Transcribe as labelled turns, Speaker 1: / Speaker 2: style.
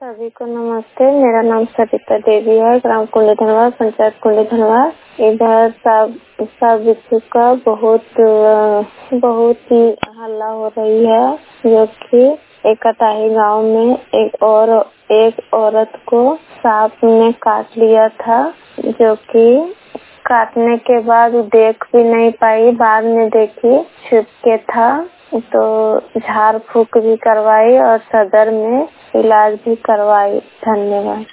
Speaker 1: सभी को नमस्ते। मेरा नाम सविता देवी है, ग्राम कुंडी धनवाद, पंचायत कुंडी धनवाद। इधर सब बिच्छू का बहुत ही हल्ला हो रही है, जो कि एक अताही गांव में एक औरत को सांप ने काट लिया था, जो कि काटने के बाद देख भी नहीं पाई, बाद में देखी छुप के था, तो झाड़ फूक भी करवाई और सदर में इलाज भी करवाई। धन्यवाद।